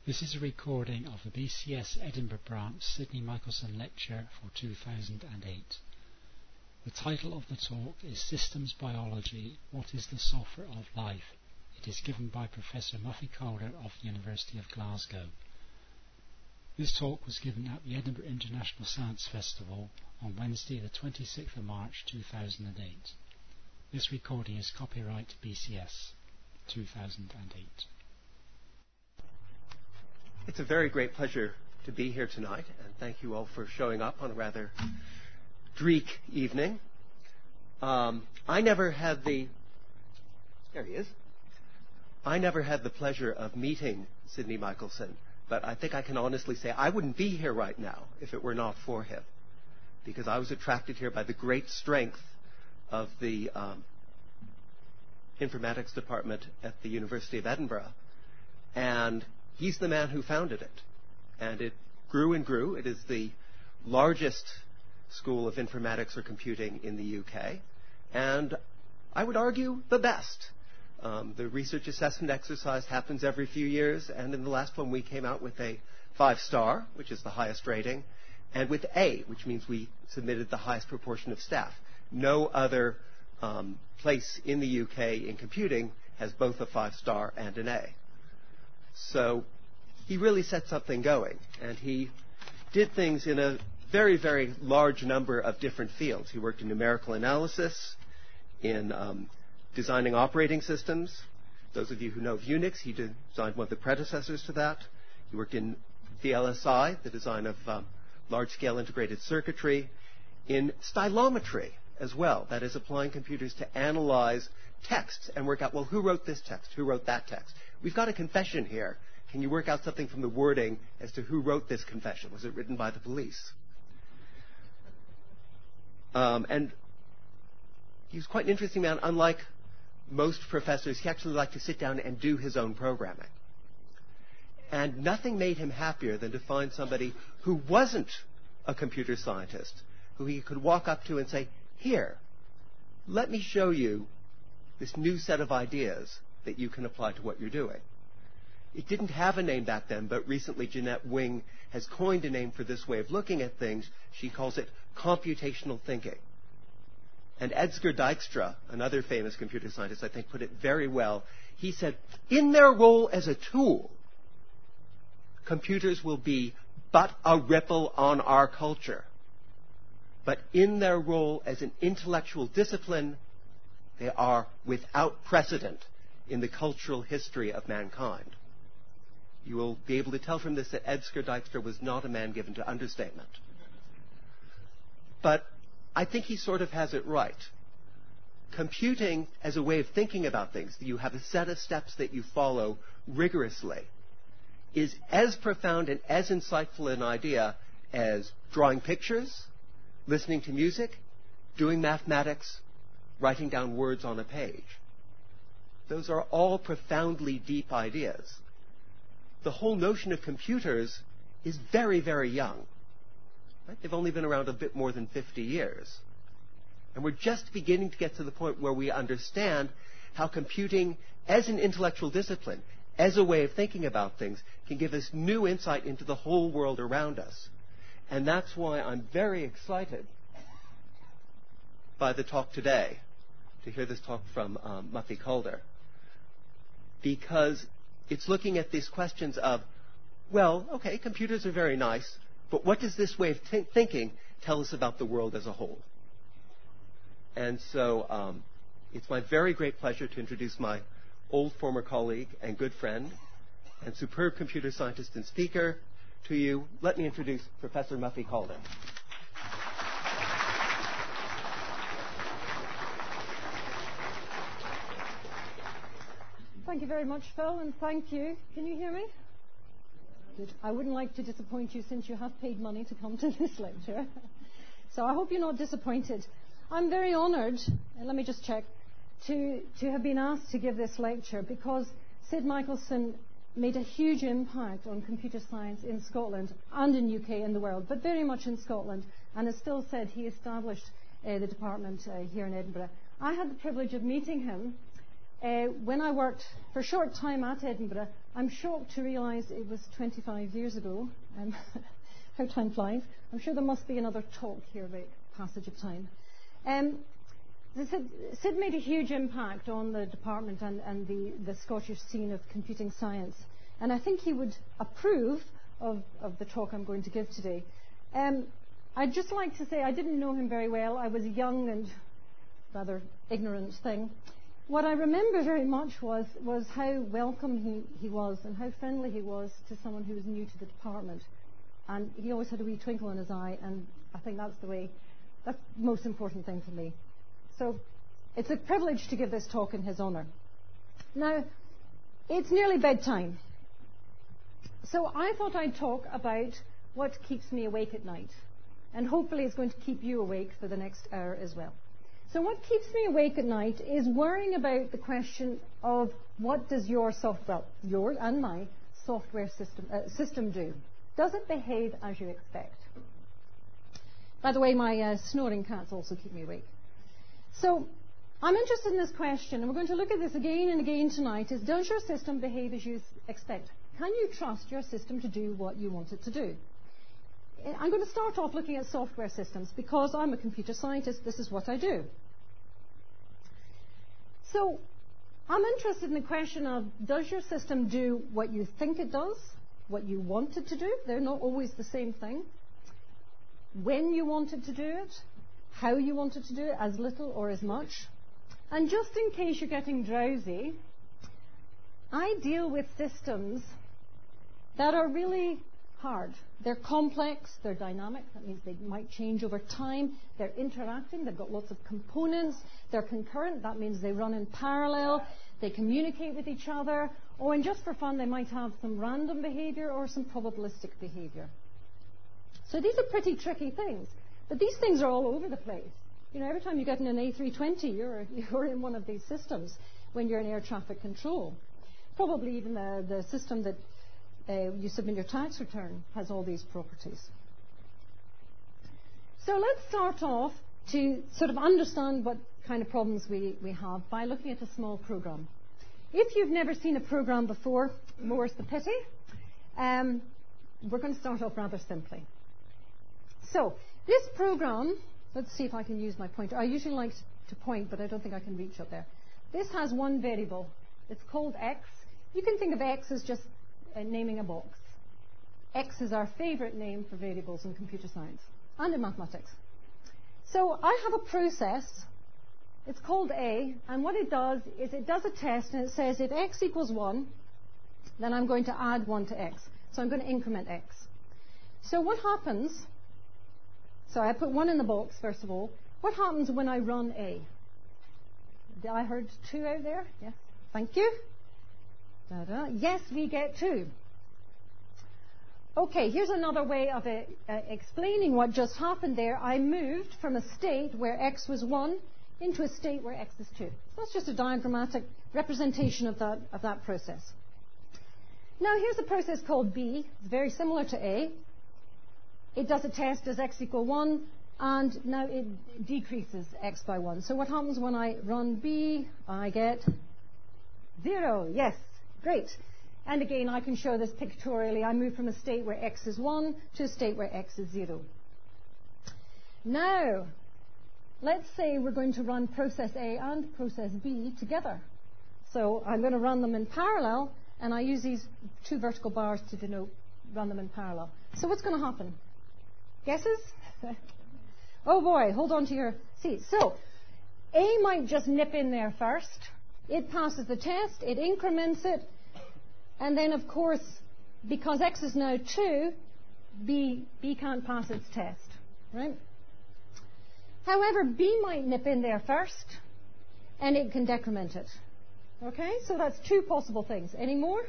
This is a recording of the BCS Edinburgh Branch Sidney Michelson Lecture for 2008. The title of the talk is Systems Biology, What is the Software of Life? It is given by Professor Muffy Calder of the University of Glasgow. This talk was given at the Edinburgh International Science Festival on Wednesday the 26th of March 2008. This recording is copyright BCS 2008. It's a very great pleasure to be here tonight, and thank you all for showing up on a rather dreek evening. I never had the pleasure of meeting Sidney Michelson, but I think I can honestly say I wouldn't be here right now if it were not for him, because I was attracted here by the great strength of the informatics department at the University of Edinburgh, and he's the man who founded it. And it grew and grew. It is the largest school of informatics or computing in the UK, and I would argue the best. The research assessment exercise happens every few years, and in the last one we came out with a 5-star, which is the highest rating, and with A, which means we submitted the highest proportion of staff. No other place in the UK in computing has both a 5-star and an A. So he really set something going, and he did things in a very, very large number of different fields. He worked in numerical analysis, in designing operating systems. Those of you who know of Unix, he designed one of the predecessors to that. He worked in VLSI, the design of large-scale integrated circuitry, in stylometry as well, that is applying computers to analyze texts and work out, well, who wrote this text? Who wrote that text? We've got a confession here. Can you work out something from the wording as to who wrote this confession? Was it written by the police? And he was quite an interesting man. Unlike most professors, he actually liked to sit down and do his own programming. And nothing made him happier than to find somebody who wasn't a computer scientist, who he could walk up to and say, here, let me show you this new set of ideas that you can apply to what you're doing. It didn't have a name back then, but recently Jeanette Wing has coined a name for this way of looking at things. She calls it computational thinking. And Edsger Dijkstra, another famous computer scientist, I think put it very well. He said, in their role as a tool, computers will be but a ripple on our culture. But in their role as an intellectual discipline, they are without precedent in the cultural history of mankind. You will be able to tell from this that Edsger Dijkstra was not a man given to understatement. But I think he sort of has it right. Computing as a way of thinking about things, you have a set of steps that you follow rigorously, is as profound and as insightful an idea as drawing pictures, listening to music, doing mathematics, writing down words on a page. Those are all profoundly deep ideas. The whole notion of computers is very, very young. Right? They've only been around a bit more than 50 years. And we're just beginning to get to the point where we understand how computing as an intellectual discipline, as a way of thinking about things, can give us new insight into the whole world around us. And that's why I'm very excited by the talk today, to hear this talk from Muffy Calder, because it's looking at these questions of, well, okay, computers are very nice, but what does this way of thinking tell us about the world as a whole? And so it's my very great pleasure to introduce my old former colleague and good friend and superb computer scientist and speaker to you. Let me introduce Professor Muffy Calder. Thank you very much, Phil, and thank you. Can you hear me? Good. I wouldn't like to disappoint you since you have paid money to come to this lecture. So I hope you're not disappointed. I'm very honoured, and let me just check, to have been asked to give this lecture because Sid Michelson made a huge impact on computer science in Scotland and in UK and the world, but very much in Scotland. And as Phil said, he established the department here in Edinburgh. I had the privilege of meeting him when I worked for a short time at Edinburgh I'm shocked to realise it was 25 years ago. How time flies. I'm sure there must be another talk here about passage of time. Sid made a huge impact on the department and the Scottish scene of computing science. And I think he would approve of the talk I'm going to give today. I'd just like to say I didn't know him very well. I was a young and rather ignorant thing. What I remember very much was how welcome he was and how friendly he was to someone who was new to the department. And he always had a wee twinkle in his eye, and I think that's the most important thing for me. So it's a privilege to give this talk in his honour. Now, it's nearly bedtime. So I thought I'd talk about what keeps me awake at night. And hopefully it's going to keep you awake for the next hour as well. So what keeps me awake at night is worrying about the question of what does your and my software system do? Does it behave as you expect? By the way, my snoring cats also keep me awake. So I'm interested in this question, and we're going to look at this again and again tonight, is does your system behave as you expect? Can you trust your system to do what you want it to do? I'm going to start off looking at software systems because I'm a computer scientist. This is what I do. So I'm interested in the question of does your system do what you think it does, what you want it to do? They're not always the same thing. When you want it to do it, how you want it to do it, as little or as much. And just in case you're getting drowsy, I deal with systems that are really hard. They're complex, they're dynamic, that means they might change over time, they're interacting, they've got lots of components, they're concurrent, that means they run in parallel, they communicate with each other, and just for fun they might have some random behavior or some probabilistic behavior. So these are pretty tricky things, but these things are all over the place. You know, every time you get in an A320, you're in one of these systems when you're in air traffic control. Probably even the system that you submit your tax return has all these properties. So let's start off to sort of understand what kind of problems we have by looking at a small program. If you've never seen a program before, more's the pity. We're going to start off rather simply. So this program, let's see if I can use my pointer. I usually like to point, but I don't think I can reach up there. This has one variable. It's called x. You can think of x as just naming a box. X is our favorite name for variables in computer science and in mathematics. So I have a process. It's called A, and what it does is it does a test, and it says if x equals 1, then I'm going to add 1 to x. So I'm going to increment x. So what happens, so I put 1 in the box, first of all. What happens when I run A? I heard 2 out there? Yes. Thank you. Da-da. Yes, we get 2. Okay, here's another way of explaining what just happened there. I moved from a state where x was 1 into a state where x is 2. So that's just a diagrammatic representation of that process. Now here's a process called B. It's very similar to A. It does a test, does x equal 1, and now it decreases x by 1. So what happens when I run B? I get 0. Yes. Great. And again, I can show this pictorially. I move from a state where x is 1 to a state where x is 0. Now, let's say we're going to run process A and process B together. So I'm going to run them in parallel, and I use these 2 vertical bars to denote run them in parallel. So what's going to happen? Guesses? Oh boy, hold on to your seats. So A might just nip in there first. It passes the test, it increments it, and then, of course, because x is now 2, B can't pass its test, right? However, B might nip in there first, and it can decrement it. Okay, so that's 2 possible things. Any more?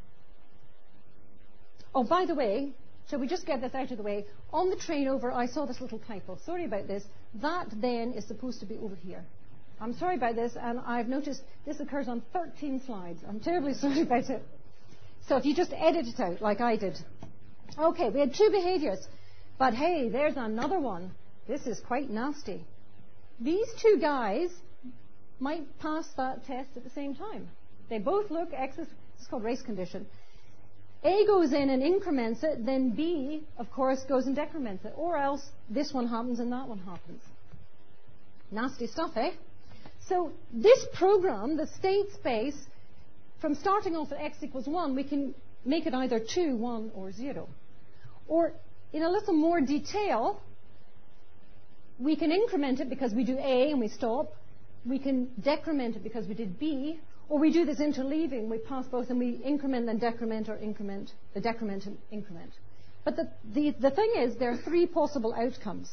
Oh, by the way, shall we just get this out of the way? On the train over, I saw this little typo. Sorry about this. That then is supposed to be over here. I'm sorry about this, and I've noticed this occurs on 13 slides. I'm terribly sorry about it. So if you just edit it out like I did. Okay, we had 2 behaviors. But hey, there's another one. This is quite nasty. These 2 guys might pass that test at the same time. They both look, X is, it's called race condition. A goes in and increments it, then B, of course, goes and decrements it. Or else this one happens and that one happens. Nasty stuff, eh? So this program, the state space, from starting off at x equals 1, we can make it either 2, 1, or 0. Or in a little more detail, we can increment it because we do A and we stop. We can decrement it because we did B. Or we do this interleaving. We pass both and we increment and decrement, or increment, the decrement and increment. But the thing is, there are 3 possible outcomes.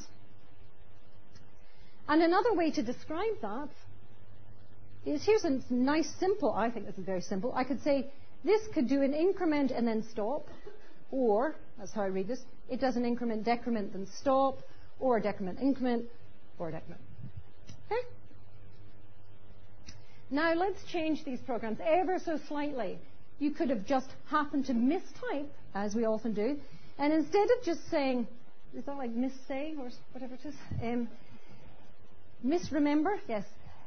And another way to describe that is, here's a nice simple, I think this is very simple. I could say this could do an increment and then stop, or, that's how I read this, it does an increment, decrement, then stop, or a decrement, increment, or a decrement. Okay? Now let's change these programs ever so slightly. You could have just happened to mistype, as we often do, and instead of just saying, is that like missay or whatever it is? Misremember? Yes.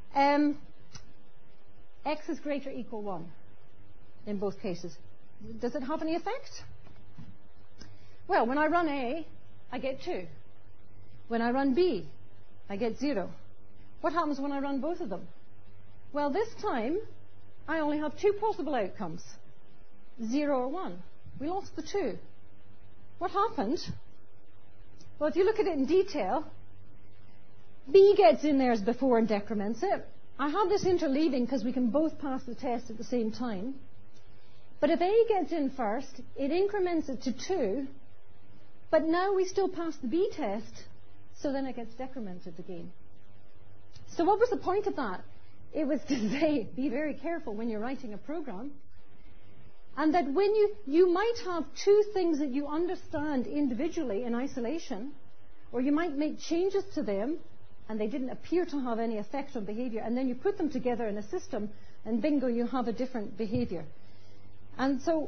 X is greater or equal 1 in both cases. Does it have any effect? Well, when I run A, I get 2. When I run B, I get 0. What happens when I run both of them? Well, this time, I only have 2 possible outcomes, 0 or 1. We lost the 2. What happened? Well, if you look at it in detail, B gets in there as before and decrements it. I have this interleaving because we can both pass the test at the same time. But if A gets in first, it increments it to 2, but now we still pass the B test, so then it gets decremented again. So what was the point of that? It was to say, be very careful when you're writing a program, and that when you might have 2 things that you understand individually in isolation, or you might make changes to them, and they didn't appear to have any effect on behavior, and then you put them together in a system, and bingo, you have a different behavior. And so,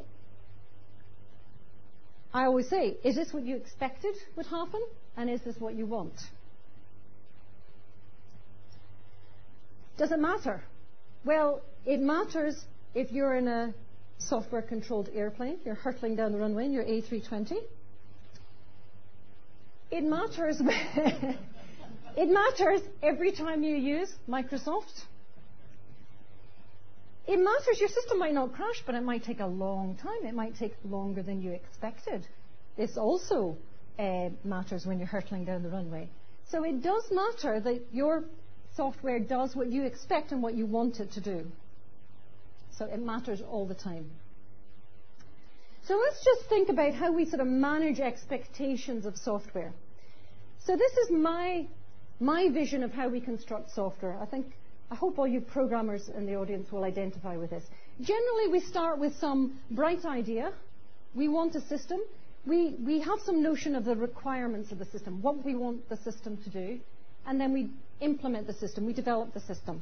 I always say, is this what you expected would happen, and is this what you want? Does it matter? Well, it matters if you're in a software-controlled airplane, you're hurtling down the runway in your A320. It matters. It matters every time you use Microsoft. It matters. Your system might not crash, but it might take a long time. It might take longer than you expected. This also matters when you're hurtling down the runway. So it does matter that your software does what you expect and what you want it to do. So it matters all the time. So let's just think about how we sort of manage expectations of software. So this is my vision of how we construct software. I hope all you programmers in the audience will identify with this. Generally, we start with some bright idea. We want a system. We have some notion of the requirements of the system, what we want the system to do, and then we implement the system. We develop the system.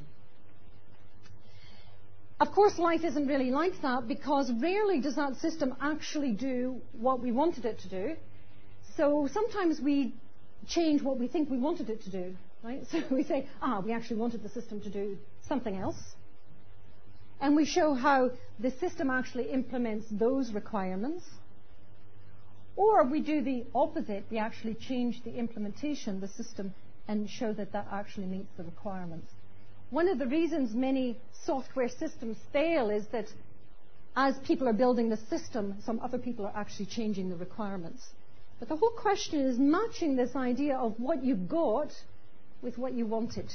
Of course, life isn't really like that, because rarely does that system actually do what we wanted it to do. So sometimes we change what we think we wanted it to do, right? So we say, we actually wanted the system to do something else. And we show how the system actually implements those requirements. Or we do the opposite. We actually change the implementation, the system, and show that that actually meets the requirements. One of the reasons many software systems fail is that as people are building the system, some other people are actually changing the requirements. But the whole question is matching this idea of what you got with what you wanted.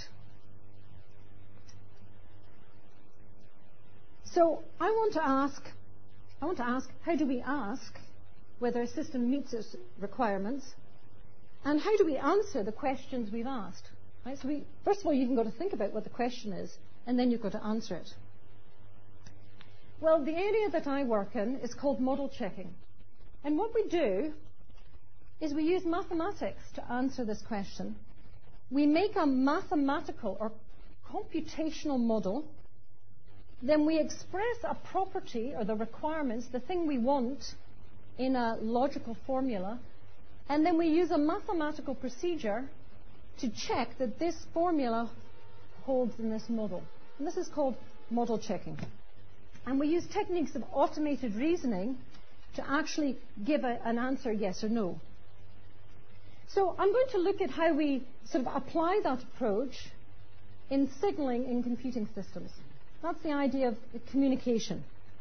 So I want to ask, how do we ask whether a system meets its requirements? And how do we answer the questions we've asked? Right? So first of all, you've got to think about what the question is, and then you've got to answer it. Well, the area that I work in is called model checking. And what we do is we use mathematics to answer this question. We make a mathematical or computational model. Then we express a property or the requirements, the thing we want, in a logical formula. And then we use a mathematical procedure to check that this formula holds in this model. And this is called model checking. And we use techniques of automated reasoning to actually give an answer yes or no. So I'm going to look at how we sort of apply that approach in signaling in computing systems. That's the idea of communication.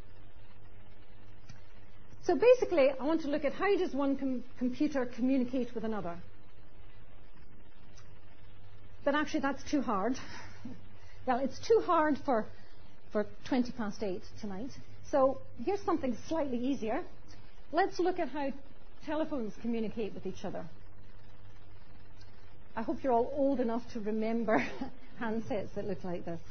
So basically, I want to look at how does one computer communicate with another. But actually, that's too hard. Well, it's too hard for 20 past 8 tonight. So here's something slightly easier. Let's look at how telephones communicate with each other. I hope you're all old enough to remember handsets that look like this.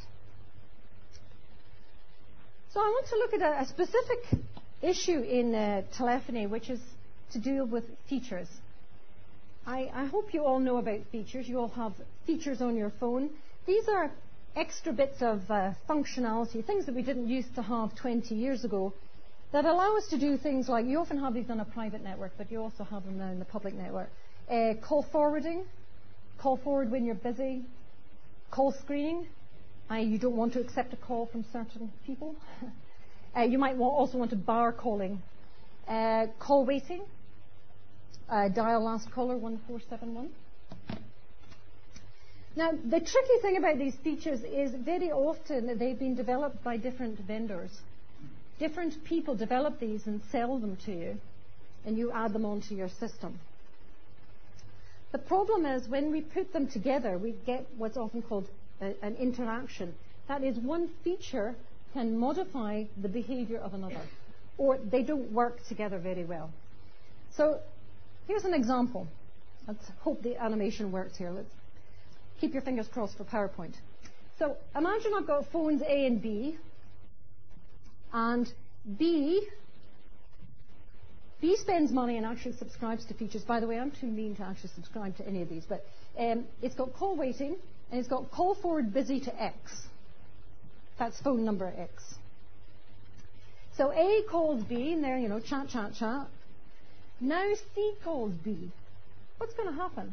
So I want to look at a specific issue in telephony, which is to do with features. I hope you all know about features. You all have features on your phone. These are extra bits of functionality, things that we didn't used to have 20 years ago, that allow us to do things like, you often have these on a private network, but you also have them now in the public network. Call forwarding, call forward when you're busy, call screening, you don't want to accept a call from certain people. You might also want to bar calling, call waiting, dial last caller 1471. Now, the tricky thing about these features is very often they've been developed by different vendors. Different people develop these and sell them to you, and you add them onto your system. The problem is when we put them together, we get what's often called an interaction. That is, one feature can modify the behavior of another, or they don't work together very well. So here's an example. Let's hope the animation works here. Let's keep your fingers crossed for PowerPoint. So imagine I've got phones A and B spends money and actually subscribes to features. By the way, I'm too mean to actually subscribe to any of these, but it's got call waiting, and it's got call forward busy to X. That's phone number X. So A calls B, and there, chat, chat, chat. Now C calls B. What's going to happen?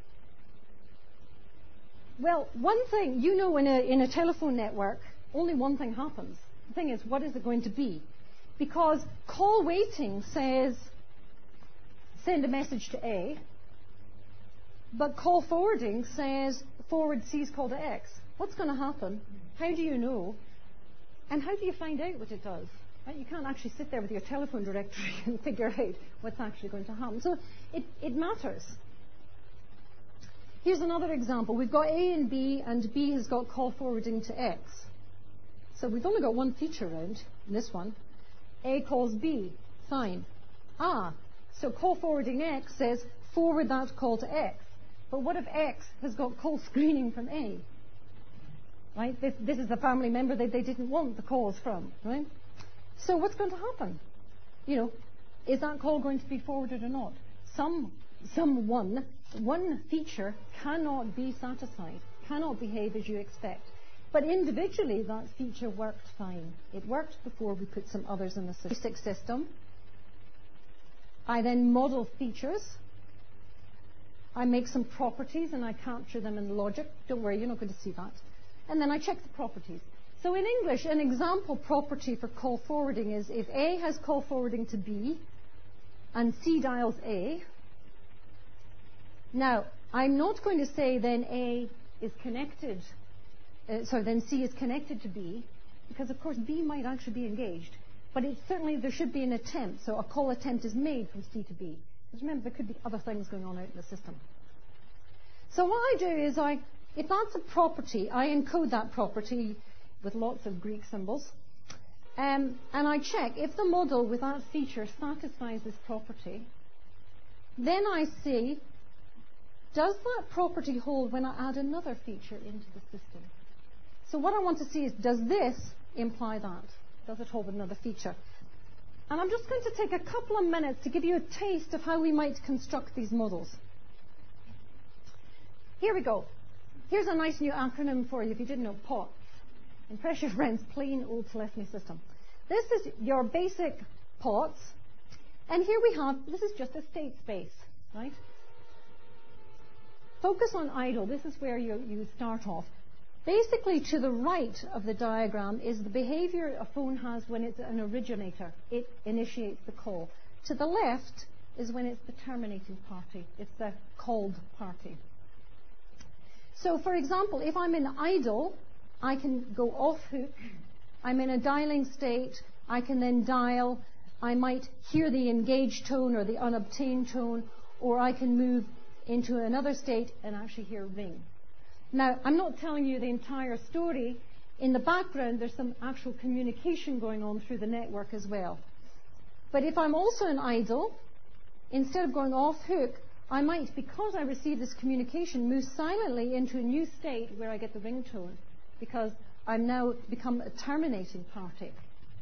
Well, one thing, in a telephone network, only one thing happens. The thing is, what is it going to be? Because call waiting says, send a message to A, but call forwarding says, forward C's call to X. What's going to happen? How do you know? And how do you find out what it does? Right? You can't actually sit there with your telephone directory and figure out what's actually going to happen. So it matters. Here's another example. We've got A and B has got call forwarding to X. So we've only got one feature around in this one. A calls B. Fine. So call forwarding X says forward that call to X. But what if X has got call screening from A? Right? This is a family member that they didn't want the calls from. Right? So what's going to happen? Is that call going to be forwarded or not? One feature cannot be satisfied, cannot behave as you expect. But individually, that feature worked fine. It worked before we put some others in the system. I then model features. I make some properties and I capture them in logic. Don't worry, you're not going to see that. And then I check the properties. So in English, an example property for call forwarding is if A has call forwarding to B and C dials A. Now, I'm not going to say then A is connected, then C is connected to B, because of course B might actually be engaged. But there should be an attempt, so a call attempt is made from C to B. Because remember, there could be other things going on out in the system. So what I do is if that's a property, I encode that property with lots of Greek symbols, and I check if the model with that feature satisfies this property. Then I see, does that property hold when I add another feature into the system? So what I want to see is, does this imply that? Does it hold another feature? And I'm just going to take a couple of minutes to give you a taste of how we might construct these models. Here we go. Here's a nice new acronym for you if you didn't know, POTS. Impress your friends, plain old telephony system. This is your basic POTS. And here we have, this is just a state space, right? Focus on idle. This is where you start off. Basically, to the right of the diagram is the behavior a phone has when it's an originator. It initiates the call. To the left is when it's the terminating party. It's the called party. So, for example, if I'm in idle, I can go off hook. I'm in a dialing state. I can then dial. I might hear the engaged tone or the unobtained tone, or I can move into another state and actually hear ring. Now, I'm not telling you the entire story. In the background, there's some actual communication going on through the network as well. But if I'm also in idle, instead of going off hook, I might, because I receive this communication, move silently into a new state where I get the ringtone, because I've now become a terminating party.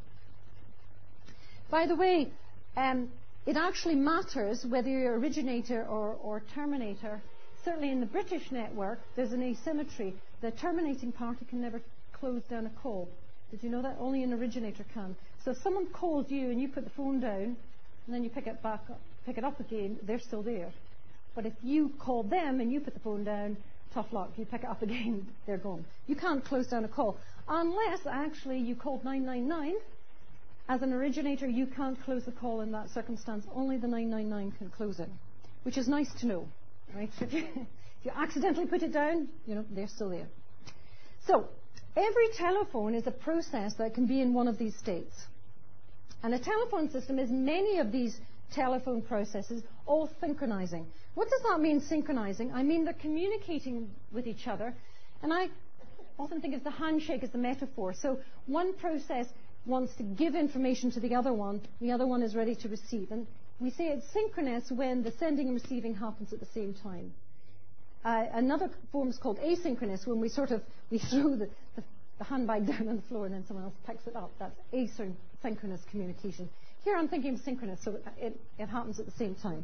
By the way, it actually matters whether you're originator or terminator. Certainly in the British network, there's an asymmetry. The terminating party can never close down a call. Did you know that? Only an originator can. So if someone calls you and you put the phone down, and then you pick it up again, they're still there. But if you call them and you put the phone down, tough luck. You pick it up again, they're gone. You can't close down a call. Unless, actually, you called 999. As an originator, you can't close the call in that circumstance. Only the 999 can close it, which is nice to know. Right? If you accidentally put it down, they're still there. So, every telephone is a process that can be in one of these states. And a telephone system is many of these telephone processes all synchronizing. What does that mean, synchronizing? I mean they're communicating with each other. And I often think of the handshake as the metaphor. So one process wants to give information to the other one is ready to receive. And we say it's synchronous when the sending and receiving happens at the same time. Another form is called asynchronous, when we throw the handbag down on the floor and then someone else picks it up. That's asynchronous communication. Here I'm thinking of synchronous, so it happens at the same time.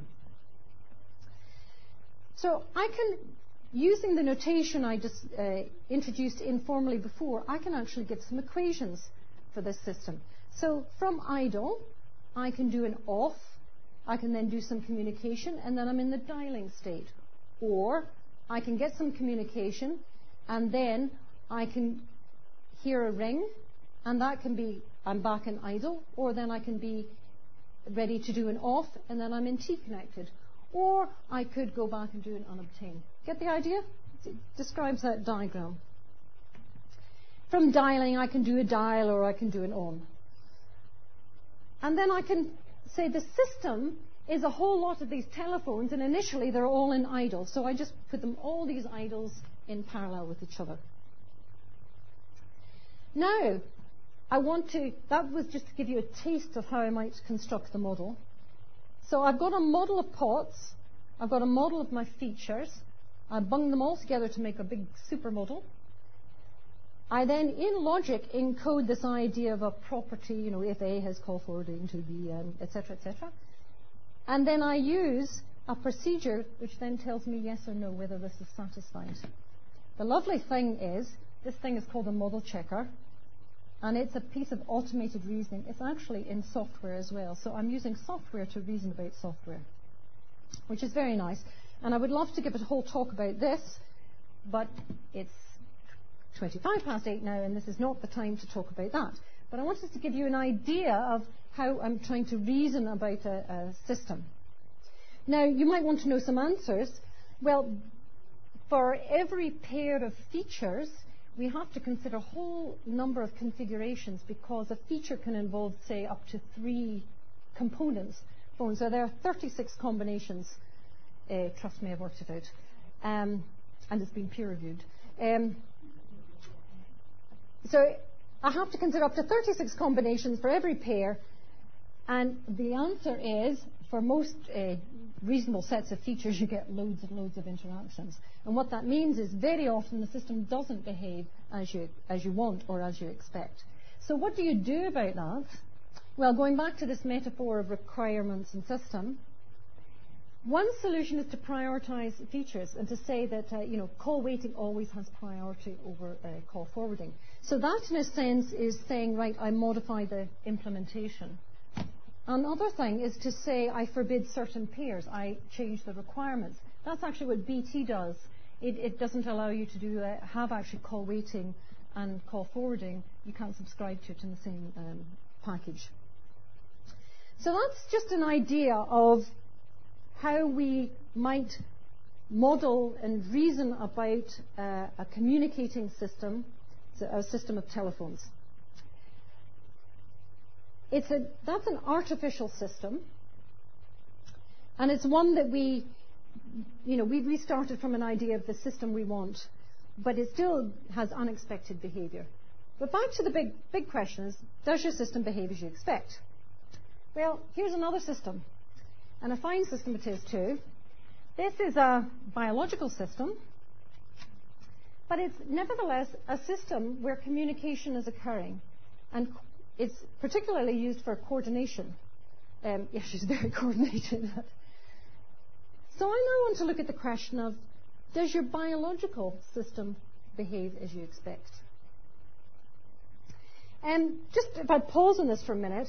So I can, using the notation I just introduced informally before, I can actually give some equations for this system. So from idle, I can do an off, I can then do some communication, and then I'm in the dialing state. Or I can get some communication, and then I can hear a ring, and that can be I'm back in idle, or then I can be ready to do an off, and then I'm in T-connected. Or I could go back and do an unobtained. Get the idea? It describes that diagram. From dialing, I can do a dial, or I can do an on. And then I can say the system is a whole lot of these telephones, and initially they're all in idle. So I just put all these idles in parallel with each other. Now, that was just to give you a taste of how I might construct the model. So I've got a model of pots. I've got a model of my features. I bung them all together to make a big supermodel. I then, in logic, encode this idea of a property, if A has call forwarding to B, etc., etc. And then I use a procedure which then tells me yes or no whether this is satisfied. The lovely thing is, this thing is called a model checker. And it's a piece of automated reasoning. It's actually in software as well. So I'm using software to reason about software, which is very nice. And I would love to give a whole talk about this, but it's 8:25 now, and this is not the time to talk about that. But I wanted to give you an idea of how I'm trying to reason about a system. Now, you might want to know some answers. Well, for every pair of features, we have to consider a whole number of configurations, because a feature can involve, say, up to 3 components. So there are 36 combinations. Trust me, I've worked it out. And it's been peer-reviewed. So I have to consider up to 36 combinations for every pair. And the answer is, for most reasonable sets of features, you get loads and loads of interactions. And what that means is very often the system doesn't behave as you want or as you expect. So what do you do about that? Well, going back to this metaphor of requirements and system, one solution is to prioritize features and to say that call waiting always has priority over call forwarding. So that, in a sense, is saying, right, I modify the implementation. Another thing is to say I forbid certain pairs. I change the requirements. That's actually what BT does. It doesn't allow you to have actually call waiting and call forwarding. You can't subscribe to it in the same package. So that's just an idea of how we might model and reason about a communicating system, a system of telephones. That's an artificial system, and it's one that we started from an idea of the system we want, but it still has unexpected behavior. But back to the big question is, does your system behave as you expect? Well, here's another system, and a fine system it is too. This is a biological system, but it's nevertheless a system where communication is occurring, and it's particularly used for coordination. Yes, she's very coordinated. So I now want to look at the question of, does your biological system behave as you expect? Just if I pause on this for a minute,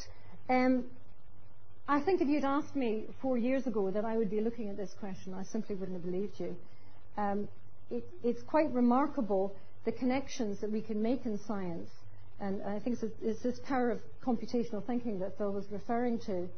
I think if you'd asked me 4 years ago that I would be looking at this question, I simply wouldn't have believed you. It's quite remarkable the connections that we can make in science, and I think it's this power of computational thinking that Phil was referring to,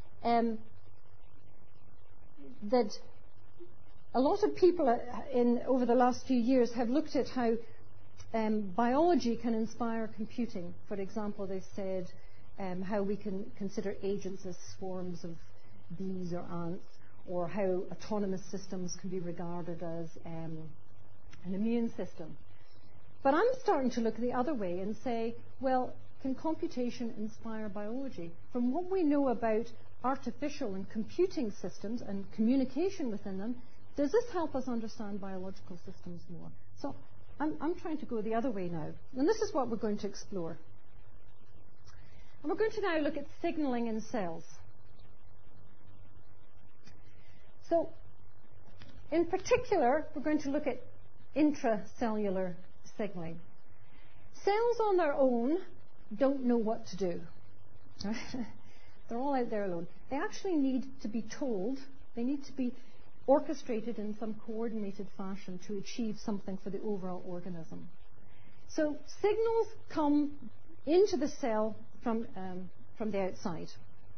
that a lot of people over the last few years have looked at how biology can inspire computing. For example, they've said how we can consider agents as swarms of bees or ants, or how autonomous systems can be regarded as an immune system. But I'm starting to look the other way and say, well, can computation inspire biology? From what we know about artificial and computing systems and communication within them, does this help us understand biological systems more? So I'm trying to go the other way now. And this is what we're going to explore. And we're going to now look at signaling in cells. So in particular, we're going to look at intracellular signaling. Cells on their own don't know what to do. They're all out there alone. They actually need to be told. They need to be orchestrated in some coordinated fashion to achieve something for the overall organism. So signals come into the cell from the outside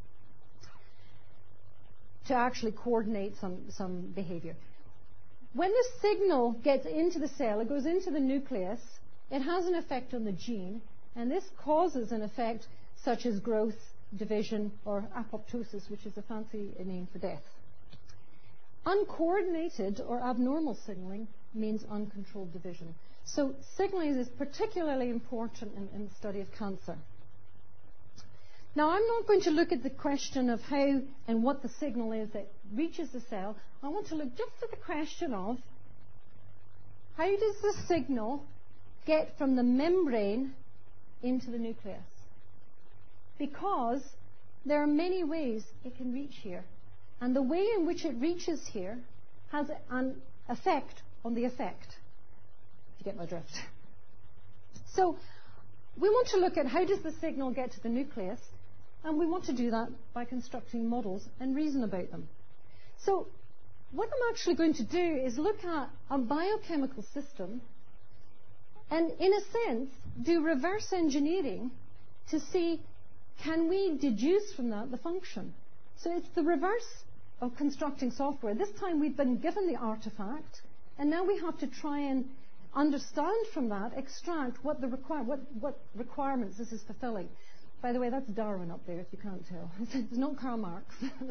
to actually coordinate some behavior. When the signal gets into the cell, it goes into the nucleus, it has an effect on the gene, and this causes an effect such as growth, division, or apoptosis, which is a fancy name for death. Uncoordinated or abnormal signaling means uncontrolled division. So signaling is particularly important in the study of cancer. Now, I'm not going to look at the question of how and what the signal is that reaches the cell. I want to look just at the question of how does the signal get from the membrane into the nucleus? Because there are many ways it can reach here. And the way in which it reaches here has an effect on the effect, if you get my drift. So we want to look at how does the signal get to the nucleus, and we want to do that by constructing models and reason about them. So what I'm actually going to do is look at a biochemical system and, in a sense, do reverse engineering to see, can we deduce from that the function? So it's the reverse of constructing software. This time we've been given the artifact, and now we have to try and understand from that, extract what requirements this is fulfilling. By the way, that's Darwin up there, if you can't tell. It's not Karl Marx.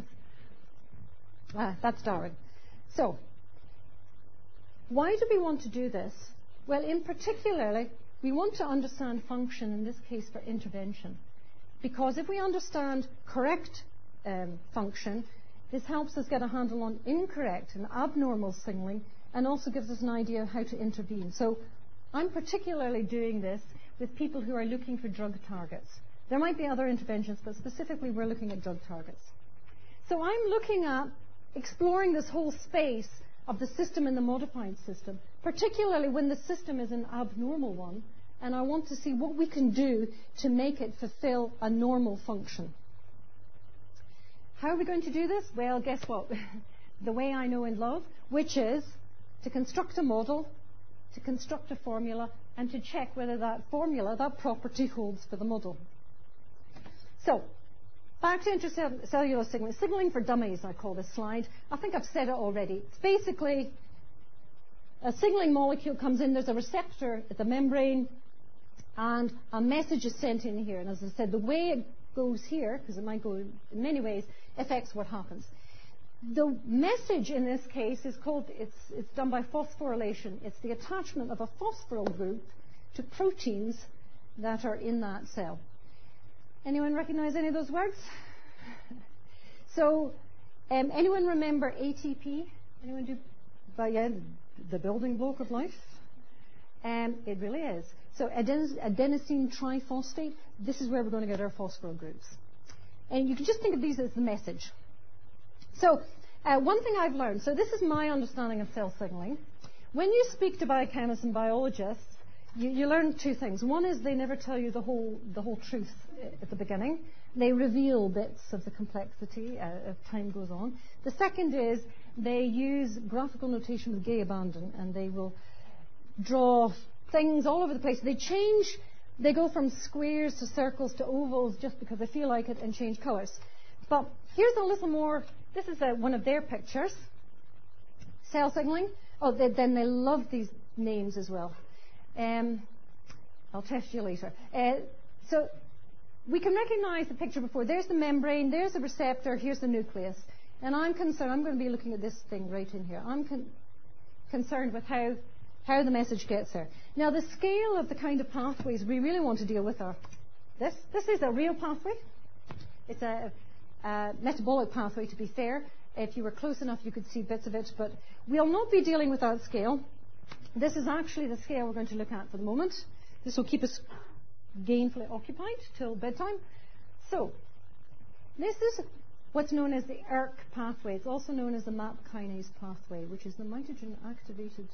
That's Darwin. So, why do we want to do this? Well, in particular, we want to understand function, in this case for intervention. Because if we understand correct function, this helps us get a handle on incorrect and abnormal signaling, and also gives us an idea of how to intervene. So I'm particularly doing this with people who are looking for drug targets. There might be other interventions, but specifically we're looking at drug targets. So I'm looking at exploring this whole space of the system and the modified system, particularly when the system is an abnormal one, and I want to see what we can do to make it fulfill a normal function. How are we going to do this? Well, guess what? The way I know and love, which is to construct a model, to construct a formula, and to check whether that formula, that property, holds for the model. So, back to intracellular signaling. Signaling for dummies, I call this slide. I think I've said it already. It's basically a signaling molecule comes in, there's a receptor at the membrane, and a message is sent in here. And as I said, the way it goes here, because it might go in many ways, affects what happens. The message in this case is called, it's done by phosphorylation. It's the attachment of a phosphoryl group to proteins that are in that cell. Anyone recognize any of those words? So, anyone remember ATP? Anyone do? But yeah, the building block of life. It really is. So adenosine triphosphate, this is where we're going to get our phosphoryl groups. And you can just think of these as the message. So one thing I've learned, so this is my understanding of cell signaling. When you speak to biochemists and biologists, you learn two things. One is they never tell you the whole truth at the beginning. They reveal bits of the complexity as time goes on. The second is they use graphical notation with gay abandon, and they will draw things all over the place. They go from squares to circles to ovals just because they feel like it and change colors. But here's a little more. This is one of their pictures. Cell signaling. Oh, then they love these names as well. I'll test you later. So we can recognize the picture before. There's the membrane, there's the receptor, here's the nucleus. And I'm concerned, I'm going to be looking at this thing right in here. I'm concerned with how the message gets there. Now, the scale of the kind of pathways we really want to deal with are this. This is a real pathway. It's a metabolic pathway, to be fair. If you were close enough, you could see bits of it. But we'll not be dealing with that scale. This is actually the scale we're going to look at for the moment. This will keep us gainfully occupied till bedtime. So, this is what's known as the ERK pathway. It's also known as the MAP kinase pathway, which is the mitogen-activated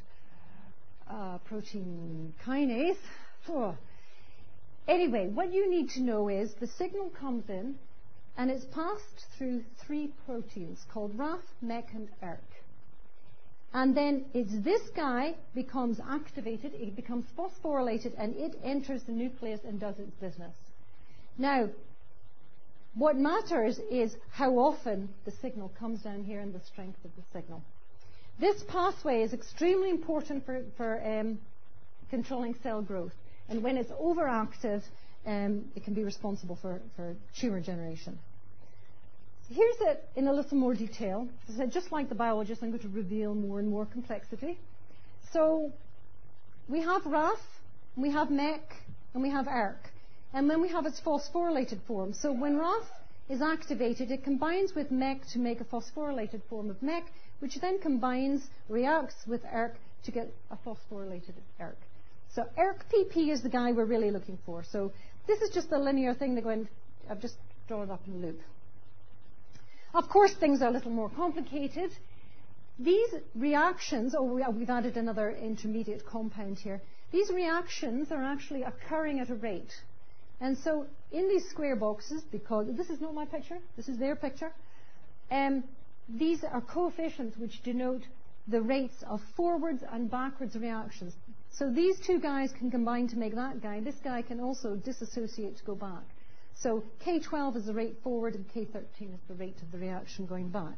protein kinase. Oh. Anyway, what you need to know is the signal comes in, and it's passed through three proteins called RAF, MEK, and ERK. And then this guy becomes activated, it becomes phosphorylated, and it enters the nucleus and does its business. Now, what matters is how often the signal comes down here and the strength of the signal. This pathway is extremely important for controlling cell growth. And when it's overactive, it can be responsible for tumor generation. Here's it in a little more detail. As I said, just like the biologist, I'm going to reveal more and more complexity. So we have RAF, we have MEK, and we have ERK. And then we have its phosphorylated form. So when RAF is activated, it combines with MEK to make a phosphorylated form of MEK, which then reacts with ERK to get a phosphorylated ERK. So ERK-PP is the guy we're really looking for. So this is just a linear thing I've just drawn it up in a loop. Of course, things are a little more complicated. These reactions, we've added another intermediate compound here. These reactions are actually occurring at a rate. And so in these square boxes, because this is not my picture, this is their picture, these are coefficients which denote the rates of forwards and backwards reactions. So these two guys can combine to make that guy. This guy can also dissociate to go back. So K12 is the rate forward and K13 is the rate of the reaction going back.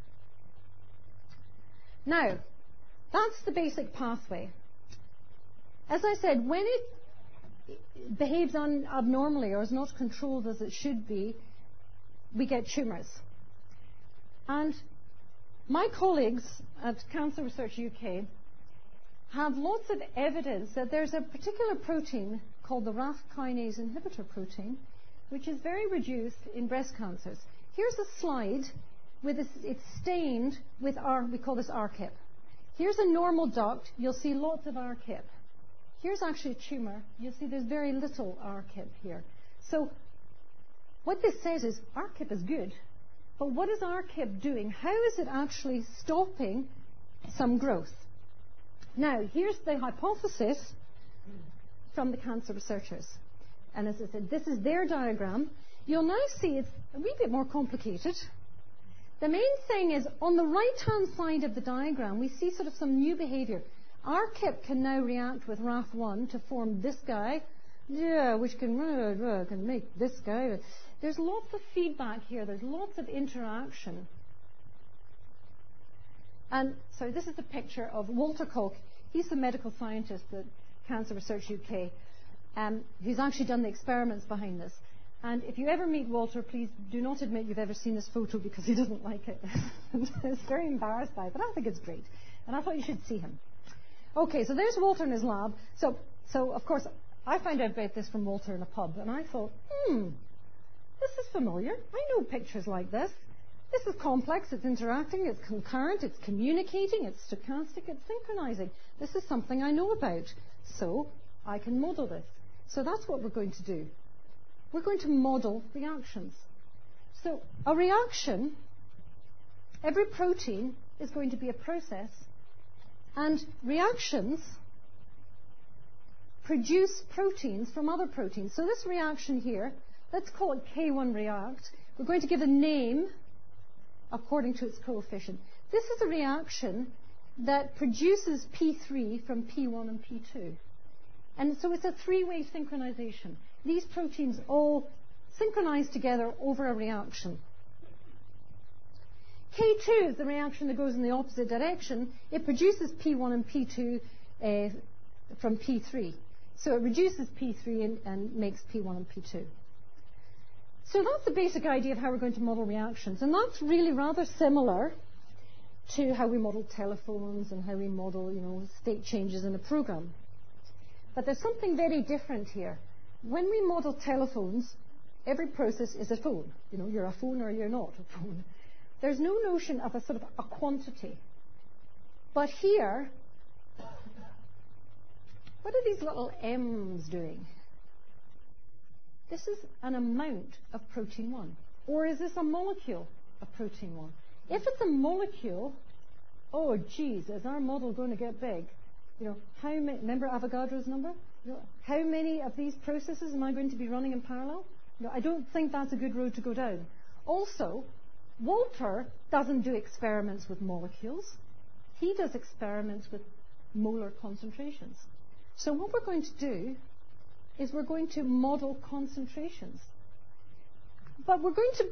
Now, that's the basic pathway. As I said, when it behaves abnormally or is not controlled as it should be, we get tumours. And my colleagues at Cancer Research UK have lots of evidence that there's a particular protein called the RAF kinase inhibitor protein, which is very reduced in breast cancers. Here's a slide with it's stained with we call this RKIP. Here's a normal duct. You'll see lots of RKIP. Here's actually a tumor. You'll see there's very little RKIP here. So what this says is RKIP is good, but what is RKIP doing? How is it actually stopping some growth? Now, here's the hypothesis from the cancer researchers. And as I said, this is their diagram. You'll now see it's a wee bit more complicated. The main thing is on the right-hand side of the diagram, we see sort of some new behavior. RKIP can now react with RAF1 to form this guy, which can make this guy. There's lots of feedback here. There's lots of interaction. And so this is a picture of Walter Kolk. He's the medical scientist at Cancer Research UK, who's actually done the experiments behind this. And if you ever meet Walter, please do not admit you've ever seen this photo because he doesn't like it. He's very embarrassed by it, but I think it's great. And I thought you should see him. Okay, so there's Walter in his lab. So of course, I found out about this from Walter in a pub, and I thought, this is familiar. I know pictures like this. This is complex, it's interacting, it's concurrent, it's communicating, it's stochastic, it's synchronizing. This is something I know about. So I can model this. So that's what we're going to do. We're going to model reactions. So a reaction, every protein is going to be a process, and reactions produce proteins from other proteins. So this reaction here, let's call it K1 react. We're going to give a name according to its coefficient. This is a reaction that produces P3 from P1 and P2. And so it's a three-way synchronization. These proteins all synchronize together over a reaction. K2 is the reaction that goes in the opposite direction. It produces P1 and P2 from P3. So it reduces P3 and makes P1 and P2. So that's the basic idea of how we're going to model reactions. And that's really rather similar to how we model telephones and how we model, state changes in a program. But there's something very different here. When we model telephones, every process is a phone. You're a phone or you're not a phone. There's no notion of a sort of a quantity. But here, what are these little M's doing? This is an amount of protein 1. Or is this a molecule of protein 1? If it's a molecule, oh, geez, is our model going to get big? How many, remember Avogadro's number? How many of these processes am I going to be running in parallel? I don't think that's a good road to go down. Also, Walter doesn't do experiments with molecules. He does experiments with molar concentrations. So what we're going to do is we're going to model concentrations. But we're going to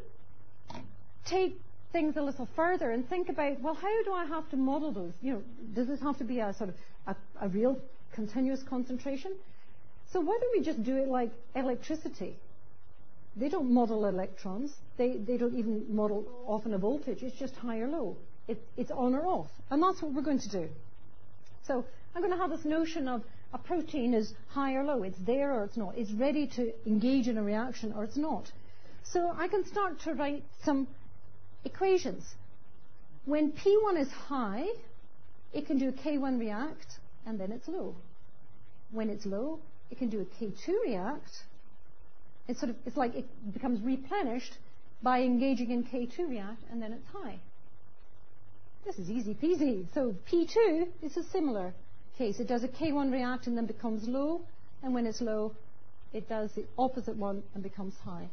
take things a little further and think about, well, how do I have to model those? Does this have to be a sort of a real continuous concentration? So why don't we just do it like electricity? They don't model electrons. They don't even model often a voltage. It's just high or low. It's on or off. And that's what we're going to do. So I'm going to have this notion of a protein is high or low. It's there or it's not. It's ready to engage in a reaction or it's not. So I can start to write some equations. When P1 is high, it can do a K1 react, and then it's low. When it's low, it can do a K2 react. It's like it becomes replenished by engaging in K2 react, and then it's high. This is easy peasy. So P2 is a similar case. It does a K1 react and then becomes low, and when it's low, it does the opposite one and becomes high.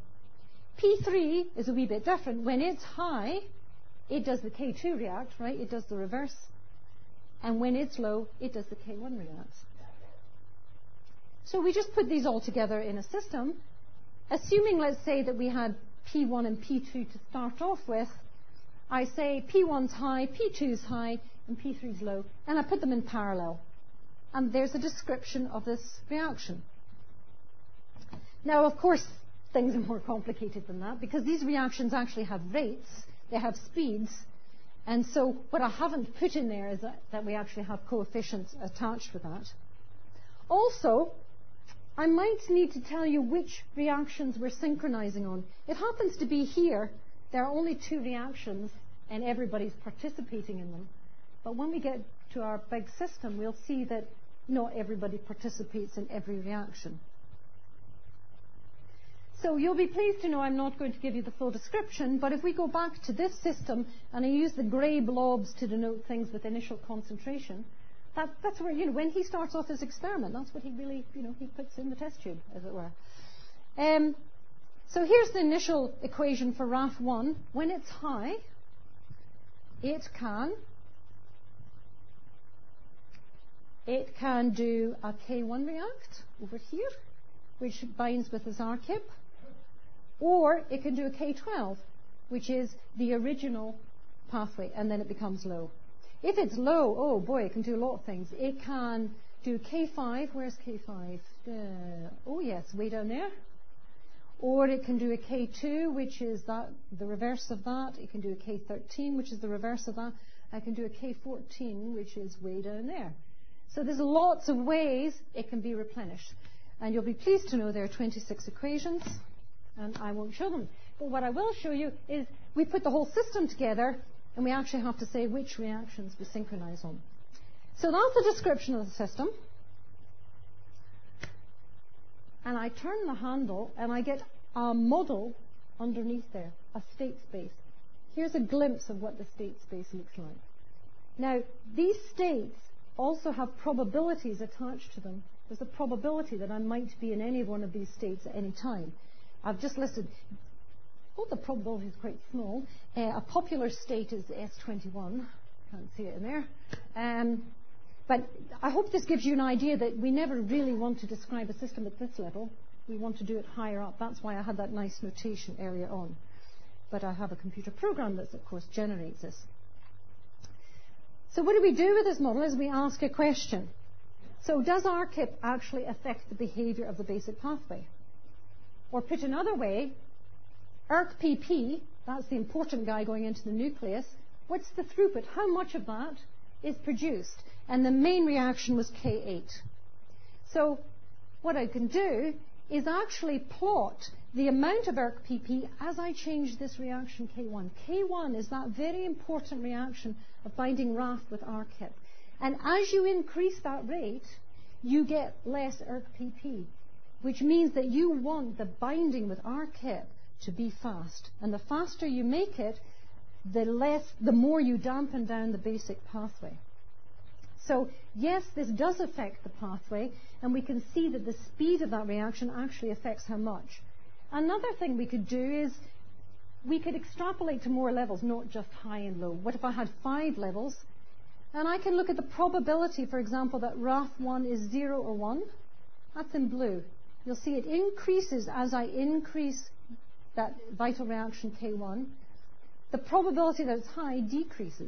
P3 is a wee bit different. When it's high, it does the K2 react, right? It does the reverse. And when it's low, it does the K1 react. So we just put these all together in a system, assuming, let's say, that we had P1 and P2 to start off with. I say P1's high, P2's high, and P3's low, and I put them in parallel. And there's a description of this reaction. Now, of course, things are more complicated than that, because these reactions actually have rates, they have speeds, and so what I haven't put in there is that we actually have coefficients attached with that. Also, I might need to tell you which reactions we're synchronizing on. It happens to be here, there are only 2 reactions, and everybody's participating in them. But when we get to our big system, we'll see that not everybody participates in every reaction. So you'll be pleased to know I'm not going to give you the full description, but if we go back to this system, and I use the grey blobs to denote things with initial concentration, that's where, when he starts off his experiment, that's what he really, he puts in the test tube, as it were. So here's the initial equation for RAF1. When it's high, it can do a K1 react over here, which binds with this R-kip. Or it can do a K12, which is the original pathway, and then it becomes low. If it's low, oh boy, it can do a lot of things. It can do K5. Where's K5? Oh yes, way down there. Or it can do a K2, which is the reverse of that. It can do a K13, which is the reverse of that. I can do a K14, which is way down there. So there's lots of ways it can be replenished. And you'll be pleased to know there are 26 equations, and I won't show them. But what I will show you is we put the whole system together, and we actually have to say which reactions we synchronize on. So that's a description of the system. And I turn the handle, and I get a model underneath there, a state space. Here's a glimpse of what the state space looks like. Now, these states also have probabilities attached to them. There's a probability that I might be in any one of these states at any time. I've just listed, the probability is quite small. A popular state is S21. Can't see it in there. But I hope this gives you an idea that we never really want to describe a system at this level. We want to do it higher up. That's why I had that nice notation earlier on. But I have a computer program that, of course, generates this. So what do we do with this model is we ask a question. So does RKIP actually affect the behavior of the basic pathway? Or put another way, ERK-PP, that's the important guy going into the nucleus, what's the throughput? How much of that is produced? And the main reaction was K8. So what I can do is actually plot the amount of ERK-PP as I change this reaction K1. K1 is that very important reaction of binding RAF with RKIP. And as you increase that rate, you get less ERK-PP, which means that you want the binding with RKIP to be fast. And the faster you make it, the more you dampen down the basic pathway. So yes, this does affect the pathway, and we can see that the speed of that reaction actually affects how much. Another thing we could do is we could extrapolate to more levels, not just high and low. What if I had 5 levels? And I can look at the probability, for example, that RAF1 is 0 or 1. That's in blue. You'll see it increases as I increase that vital reaction K1. The probability that it's high decreases.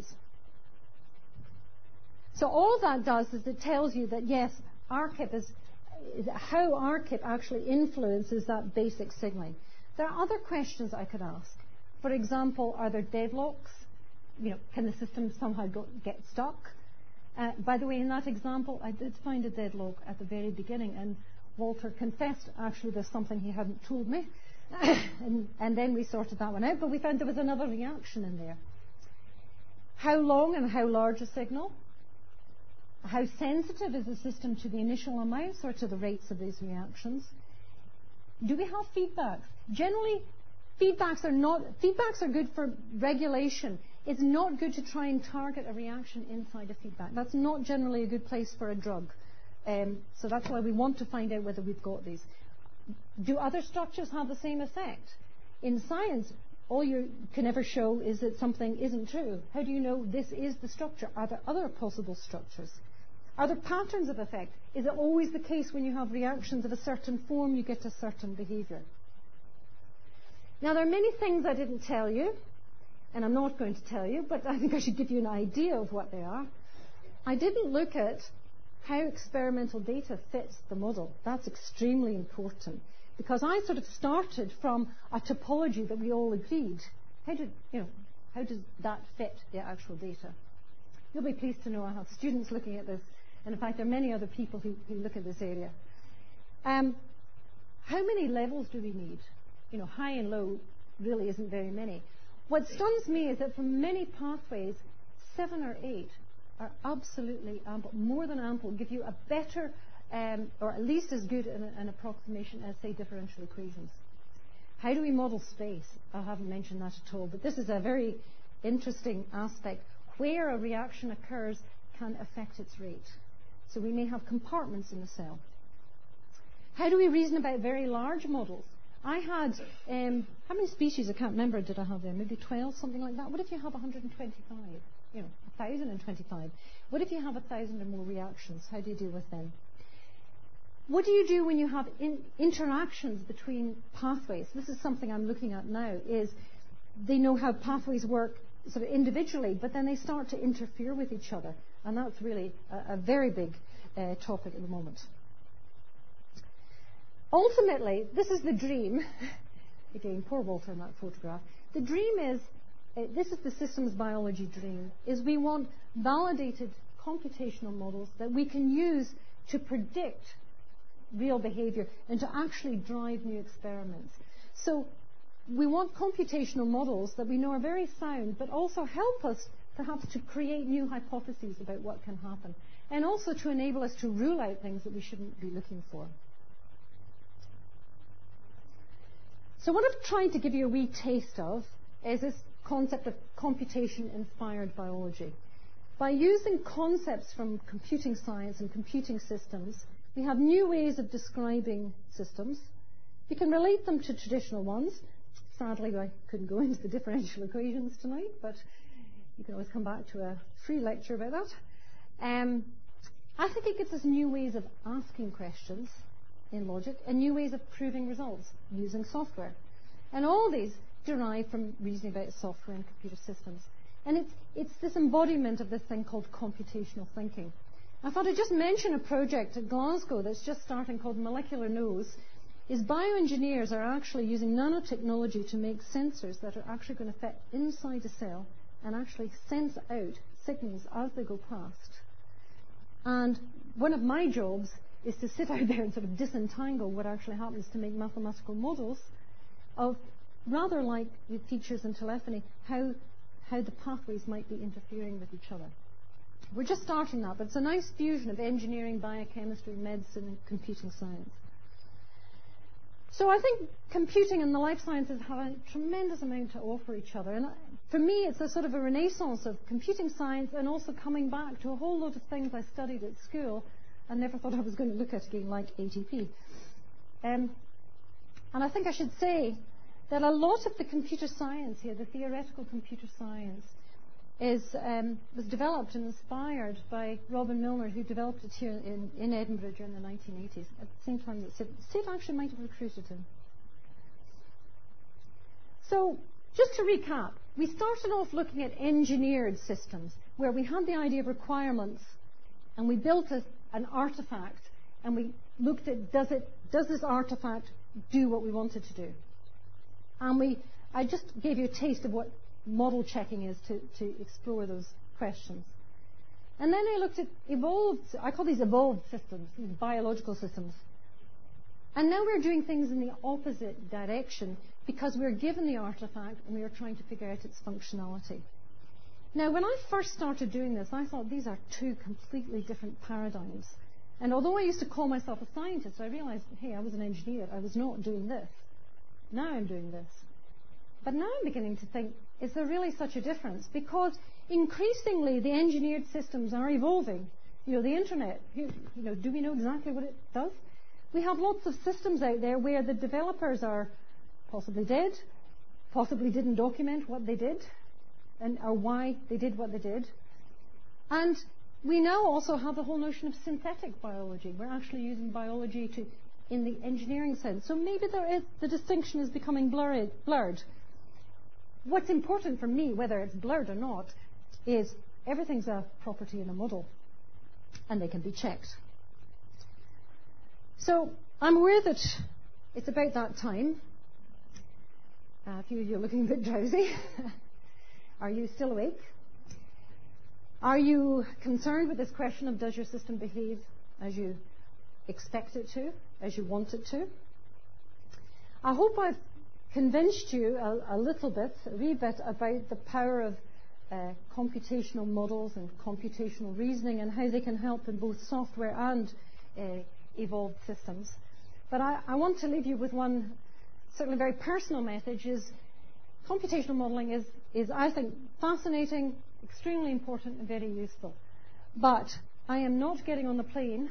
So all that does is it tells you that, yes, RKIP is how RKIP actually influences that basic signaling. There are other questions I could ask. For example, are there deadlocks? Can the system somehow get stuck? By the way, in that example, I did find a deadlock at the very beginning, and Walter confessed, actually, there's something he hadn't told me. and then we sorted that one out, but we found there was another reaction in there. How long and how large a signal? How sensitive is the system to the initial amounts or to the rates of these reactions? Do we have feedbacks? Generally, feedbacks are good for regulation. It's not good to try and target a reaction inside a feedback. That's not generally a good place for a drug. So that's why we want to find out whether we've got these. Do other structures have the same effect? In science, all you can ever show is that something isn't true. How do you know this is the structure? Are there other possible structures? Are there patterns of effect? Is it always the case when you have reactions of a certain form, you get a certain behavior? Now, there are many things I didn't tell you, and I'm not going to tell you, but I think I should give you an idea of what they are. I didn't look at how experimental data fits the model. That's extremely important, because I sort of started from a topology that we all agreed. How does that fit the actual data? You'll be pleased to know I have students looking at this, and in fact there are many other people who look at this area. How many levels do we need? High and low really isn't very many. What stuns me is that for many pathways, 7 or 8 are absolutely ample, more than ample, give you a better or at least as good an approximation as, say, differential equations. How do we model space? I haven't mentioned that at all, but this is a very interesting aspect. Where a reaction occurs can affect its rate. So we may have compartments in the cell. How do we reason about very large models? I had, how many species, I can't remember, did I have there? Maybe 12, something like that. What if you have 125? 1,025. What if you have 1,000 or more reactions? How do you deal with them? what do you do when you have interactions between pathways? This is something I'm looking at now, is they know how pathways work sort of individually, but then they start to interfere with each other. And that's really a very big topic at the moment. Ultimately, this is the dream. Again, poor Walter in that photograph. The dream is, this is the systems biology dream, is we want validated computational models that we can use to predict real behavior and to actually drive new experiments. So we want computational models that we know are very sound, but also help us perhaps to create new hypotheses about what can happen, and also to enable us to rule out things that we shouldn't be looking for. So what I've tried to give you a wee taste of is this concept of computation-inspired biology. By using concepts from computing science and computing systems, we have new ways of describing systems. We can relate them to traditional ones. Sadly, I couldn't go into the differential equations tonight, but you can always come back to a free lecture about that. I think it gives us new ways of asking questions in logic and new ways of proving results using software. And all these derive from reasoning about software and computer systems. And it's this embodiment of this thing called computational thinking. I thought I'd just mention a project at Glasgow that's just starting called Molecular Nose. Is bioengineers are actually using nanotechnology to make sensors that are actually going to fit inside a cell and actually sense out signals as they go past. And one of my jobs is to sit out there and sort of disentangle what actually happens to make mathematical models of, rather like with features in telephony, how the pathways might be interfering with each other. We're just starting that, but it's a nice fusion of engineering, biochemistry, medicine, and computing science. So I think computing and the life sciences have a tremendous amount to offer each other. And for me, it's a sort of a renaissance of computing science and also coming back to a whole lot of things I studied at school and never thought I was going to look at again, like ATP. And I think I should say that a lot of the computer science here, the theoretical computer science, was developed and inspired by Robin Milner, who developed it here in Edinburgh during the 1980s, at the same time that Sid actually might have recruited him. So, just to recap, we started off looking at engineered systems, where we had the idea of requirements, and we built an artifact, and we looked at, does this artifact do what we wanted to do? And I just gave you a taste of what model checking is to explore those questions. And then I looked at I call these evolved systems, these biological systems. And now we're doing things in the opposite direction because we're given the artifact and we are trying to figure out its functionality. Now, when I first started doing this, I thought these are two completely different paradigms. And although I used to call myself a scientist, I realized, hey, I was an engineer. I was not doing this. Now I'm doing this. But now I'm beginning to think, is there really such a difference? Because increasingly the engineered systems are evolving. The internet, do we know exactly what it does? We have lots of systems out there where the developers are possibly dead, possibly didn't document what they did, or why they did what they did. And we now also have the whole notion of synthetic biology. We're actually using biology in the engineering sense. So maybe the distinction is becoming blurred. What's important for me, whether it's blurred or not, is everything's a property in a model, and they can be checked. So I'm aware that it's about that time. A few of you are looking a bit drowsy. Are you still awake? Are you concerned with this question of does your system behave as you expect it to, as you want it to? I hope I've convinced you a wee bit about the power of computational models and computational reasoning and how they can help in both software and evolved systems. But I want to leave you with one certainly very personal message, is computational modeling is, I think, fascinating, extremely important and very useful. But I am not getting on the plane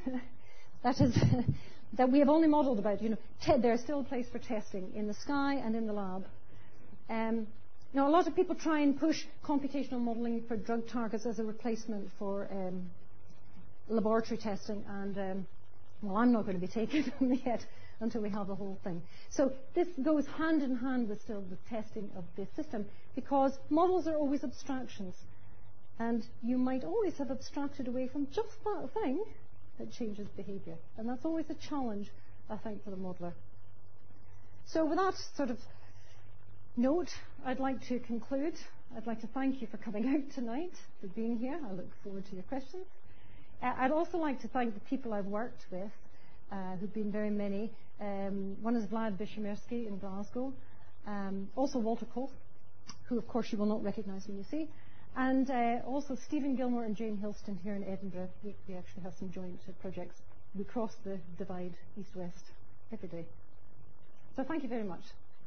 that we have only modeled about. There's still a place for testing in the sky and in the lab. Now, a lot of people try and push computational modeling for drug targets as a replacement for laboratory testing, and Well, I'm not going to be taking them yet until we have the whole thing. So this goes hand in hand with still the testing of the system, because models are always abstractions. And you might always have abstracted away from just that thing that changes behavior. And that's always a challenge, I think, for the modeler. So with that sort of note, I'd like to conclude. I'd like to thank you for coming out tonight, for being here. I look forward to your questions. I'd also like to thank the people I've worked with, who've been very many. One is Vlad Vishamersky in Glasgow, also Walter Cole, who of course you will not recognise when you see, and also Stephen Gilmore and Jane Hilston here in Edinburgh. We actually have some joint projects. We cross the divide east-west every day. So thank you very much.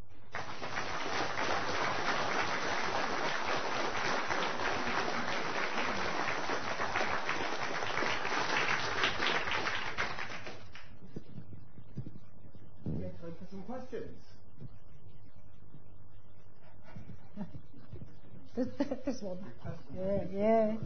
Time for some questions. This one. Yeah.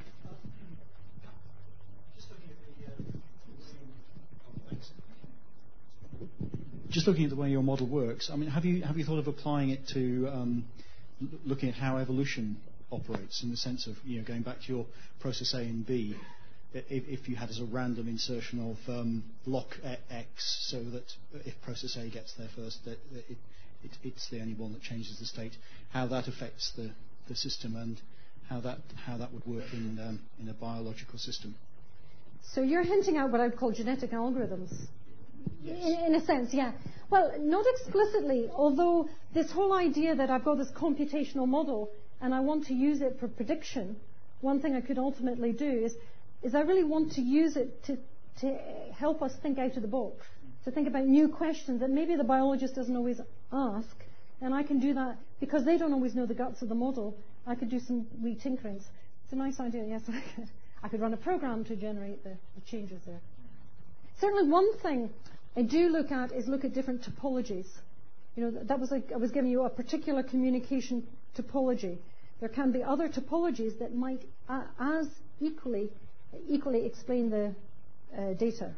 Just looking at the way your model works, I mean, have you thought of applying it to looking at how evolution operates, in the sense of, going back to your process A and B, if you had as a random insertion of lock X, so that if process A gets there first, that it's the only one that changes the state, how that affects the system, and how that would work in a biological system. So you're hinting at what I'd call genetic algorithms. Yes. In a sense, yeah. Well, not explicitly, although this whole idea that I've got this computational model and I want to use it for prediction, one thing I could ultimately do is I really want to use it to help us think out of the box, to think about new questions that maybe the biologist doesn't always ask, and I can do that because they don't always know the guts of the model. I could do some re-tinkerings. It's a nice idea, yes. I could run a program to generate the changes there. Certainly one thing I do look at different topologies. That was I was giving you a particular communication topology. There can be other topologies that might as equally explain the data.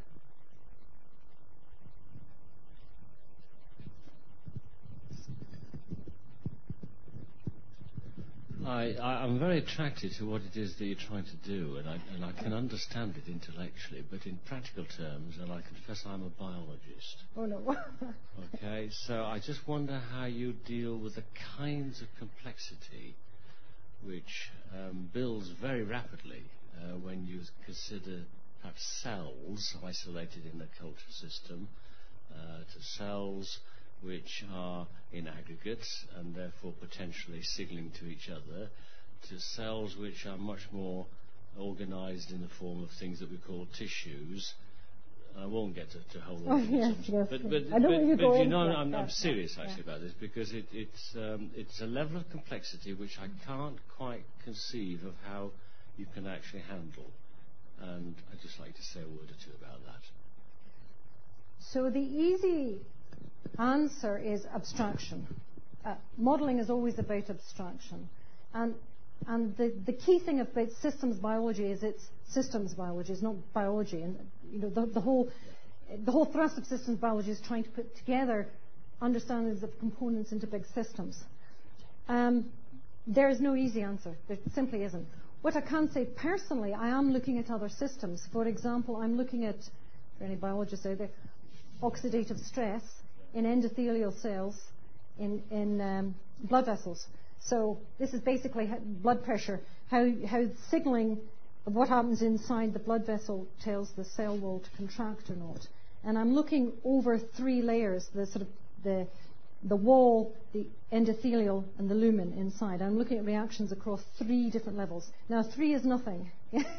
I'm very attracted to what it is that you're trying to do, and I can understand it intellectually, but in practical terms, and I confess I'm a biologist. Oh, no. Okay, so I just wonder how you deal with the kinds of complexity which builds very rapidly when you consider perhaps cells isolated in the culture system to cells which are in aggregates and therefore potentially signaling to each other, to cells which are much more organised in the form of things that we call tissues. I won't get to whole lot of yes. But I know where you're going. you know, I'm serious actually about this, because it's a level of complexity which I can't quite conceive of how you can actually handle. And I'd just like to say a word or two about that. So the easy answer is abstraction. Modeling is always about abstraction. And the key thing about systems biology is it's systems biology, it's not biology. And the whole thrust of systems biology is trying to put together understandings of components into big systems. There is no easy answer. There simply isn't. What I can say personally, I am looking at other systems. For example, I'm looking at, for any biologists out there, oxidative stress in endothelial cells in blood vessels. So this is basically blood pressure, how signaling of what happens inside the blood vessel tells the cell wall to contract or not. And I'm looking over 3 layers, the wall, the endothelial, and the lumen inside. I'm looking at reactions across 3 different levels. Now, 3 is nothing,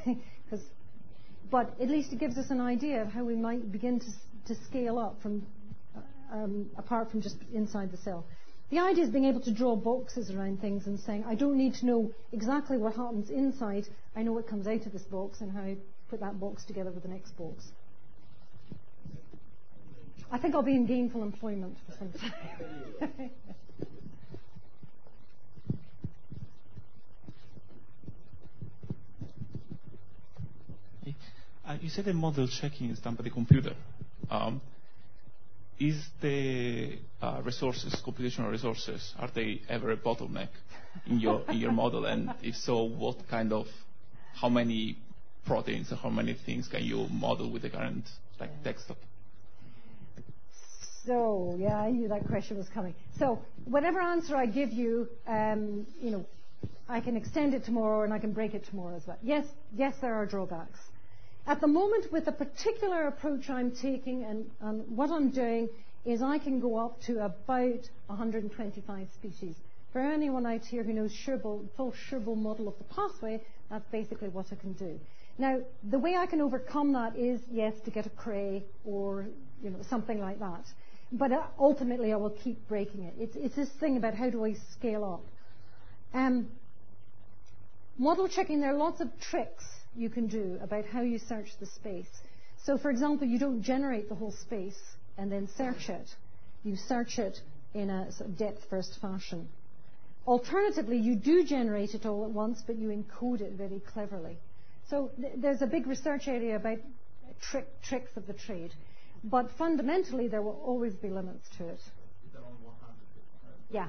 but at least it gives us an idea of how we might begin to scale up from apart from just inside the cell. The idea is being able to draw boxes around things and saying, I don't need to know exactly what happens inside. I know what comes out of this box and how I put that box together with the next box. I think I'll be in gainful employment for some time. You said the model checking is done by the computer. Is the computational resources, are they ever a bottleneck in your model? And if so, how many proteins or how many things can you model with the current desktop? So, yeah, I knew that question was coming. So, whatever answer I give you, I can extend it tomorrow and I can break it tomorrow as well. Yes, there are drawbacks. At the moment, with the particular approach I'm taking and what I'm doing is I can go up to about 125 species. For anyone out here who knows full Sherbal model of the pathway, that's basically what I can do. Now, the way I can overcome that is, yes, to get a Cray or something like that. But ultimately, I will keep breaking it. It's this thing about how do I scale up. Model checking, there are lots of tricks you can do about how you search the space. So, for example, you don't generate the whole space and then search it. You search it in a sort of depth-first fashion. Alternatively, you do generate it all at once, but you encode it very cleverly. So there's a big research area about tricks of the trade. But fundamentally, there will always be limits to it. Yeah.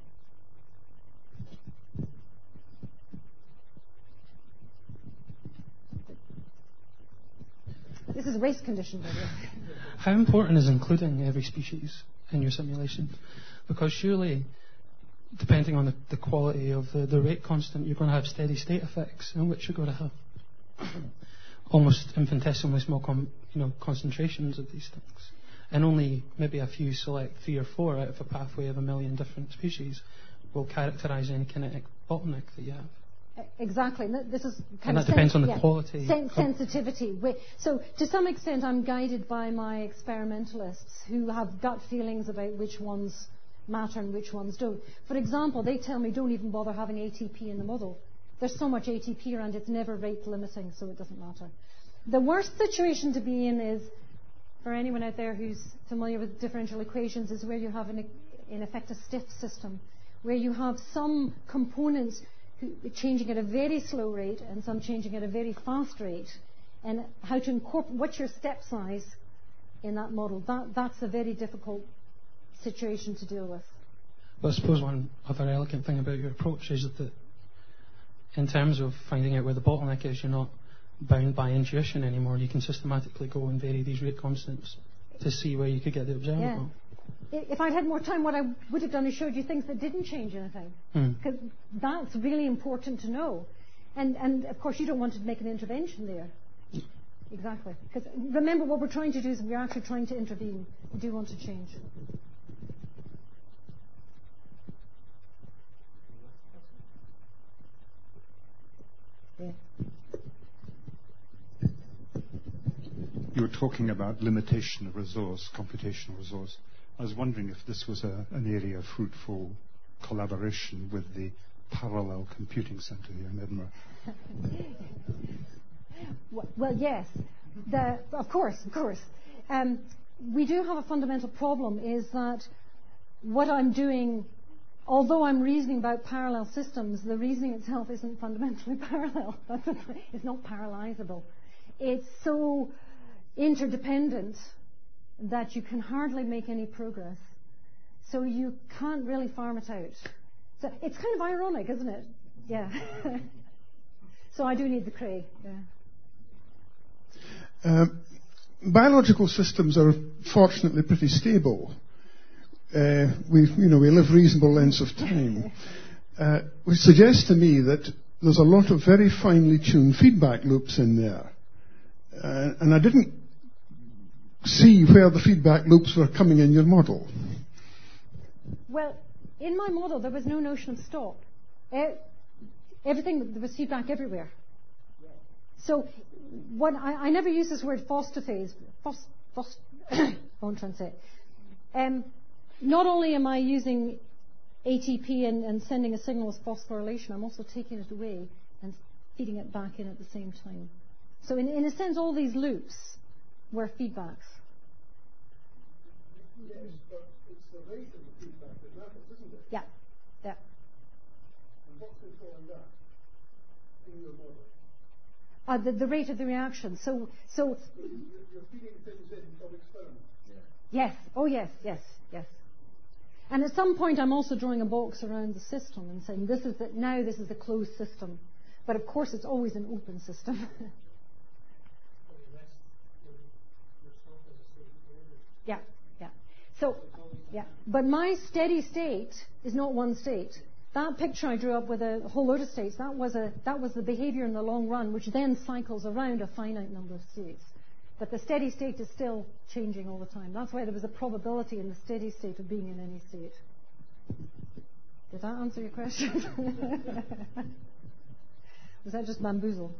This is a race condition, by the way. How important is including every species in your simulation? Because surely, depending on the quality of the rate constant, you're going to have steady state effects in which you're going to have almost infinitesimally small concentrations of these things. And only maybe a few select 3 or 4 out of a pathway of 1 million different species will characterize any kinetic bottleneck that you have. Exactly. This is and that depends on the quality. Sensitivity. So to some extent, I'm guided by my experimentalists who have gut feelings about which ones matter and which ones don't. For example, they tell me don't even bother having ATP in the model. There's so much ATP around, it's never rate limiting, so it doesn't matter. The worst situation to be in is, for anyone out there who's familiar with differential equations, is where you have, in effect, a stiff system, where you have some components changing at a very slow rate and some changing at a very fast rate, and how to incorporate, what's your step size in that model. That's a very difficult situation to deal with. Well, I suppose one other elegant thing about your approach is that in terms of finding out where the bottleneck is, you're not bound by intuition anymore. You can systematically go and vary these rate constants to see where you could get the observable. Yeah. If I'd had more time, what I would have done is showed you things that didn't change anything. Because that's really important to know. And of course, you don't want to make an intervention there. Exactly. Because remember, what we're trying to do is we're actually trying to intervene. We do want to change. Yeah. You were talking about limitation of resource, computational resource. I was wondering if this was an area of fruitful collaboration with the Parallel Computing Centre here in Edinburgh. Well, yes. Of course. We do have a fundamental problem, is that what I'm doing, although I'm reasoning about parallel systems, the reasoning itself isn't fundamentally parallel. It's not parallelizable. It's so interdependent that you can hardly make any progress. So you can't really farm it out. So it's kind of ironic, isn't it? Yeah. So I do need the Cray. Yeah. Biological systems are fortunately pretty stable. We live reasonable lengths of time. Which suggests to me that there's a lot of very finely tuned feedback loops in there. And I didn't see where the feedback loops were coming in your model. Well, in my model, there was no notion of stop. There was feedback everywhere. So I never use this word phostophase. I won't try and say it. Not only am I using ATP and sending a signal as phosphorylation, I'm also taking it away and feeding it back in at the same time. So in a sense, all these loops were feedbacks. Yes, but it's the rate of the feedback that matters, isn't it? Yeah. And what's controlling that in your model? The rate of the reaction. So You're feeding things in from experiments. yes. Oh, yes. And at some point, I'm also drawing a box around the system and saying, this is a closed system. But of course, it's always an open system. Yeah. So, yeah. But my steady state is not one state. That picture I drew up with a whole load of states, that was the behavior in the long run, which then cycles around a finite number of states. But the steady state is still changing all the time. That's why there was a probability in the steady state of being in any state. Did that answer your question? Was that just bamboozle?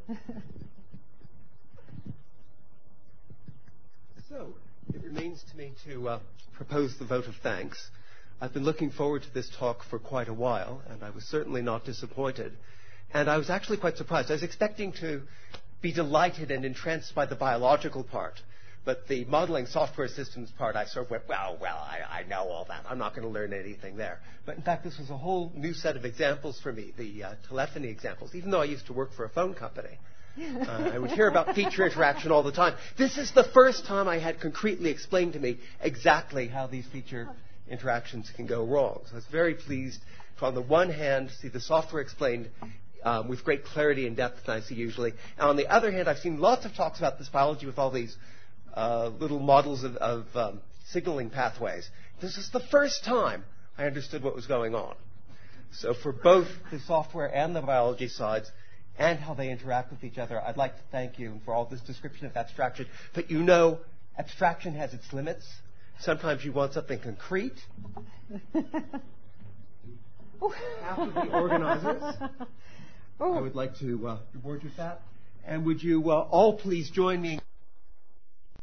So, it remains to me to propose the vote of thanks. I've been looking forward to this talk for quite a while, and I was certainly not disappointed. And I was actually quite surprised. I was expecting to be delighted and entranced by the biological part. But the modeling software systems part, I sort of went, I know all that. I'm not going to learn anything there. But in fact, this was a whole new set of examples for me, the telephony examples, even though I used to work for a phone company. I would hear about feature interaction all the time. This is the first time I had concretely explained to me exactly how these feature interactions can go wrong. So I was very pleased to, on the one hand, see the software explained with great clarity and depth than I see usually. And on the other hand, I've seen lots of talks about this biology with all these little models of signaling pathways. This is the first time I understood what was going on. So for both the software and the biology sides, and how they interact with each other, I'd like to thank you for all this description of abstraction. But you know, abstraction has its limits. Sometimes you want something concrete. Half of the organizers. I would like to reward you with that. And would you all please join me in